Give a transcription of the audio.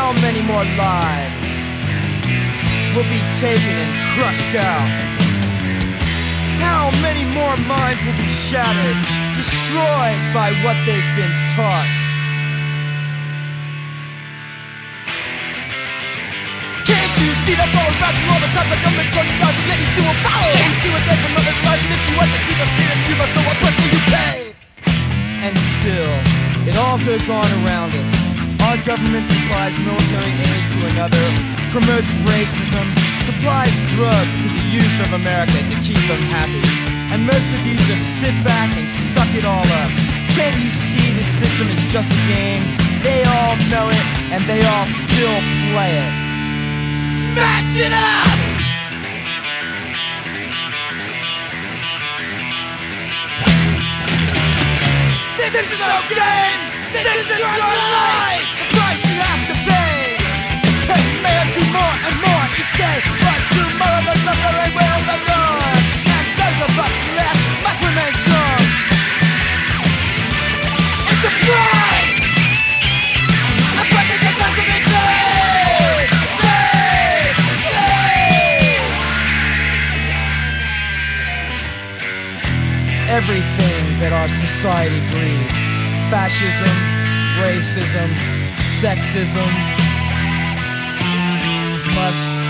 How many more lives will be taken and crushed out? How many more minds will be shattered, destroyed by what they've been taught? Can't you see the ball rising all the time? The government calling out to get you still a foul. Can't you see what they're from others' lives? And if you want to see the freedom, you must know what price you pay. And still, it all goes on around us. Our government supplies military aid to another, promotes racism, supplies drugs to the youth of America to keep them happy. And most of you just sit back and suck it all up. Can't you see this system is just a game? They all know it, and they all still play it. Smash it up! This is no game! This is your life! The price you have to pay! Hey, may I do more and more each day, but tomorrow the suffering will live on, and those of us left must remain strong. It's a price! A price that has to be paid! Everything that our society breeds, fascism, racism, sexism, must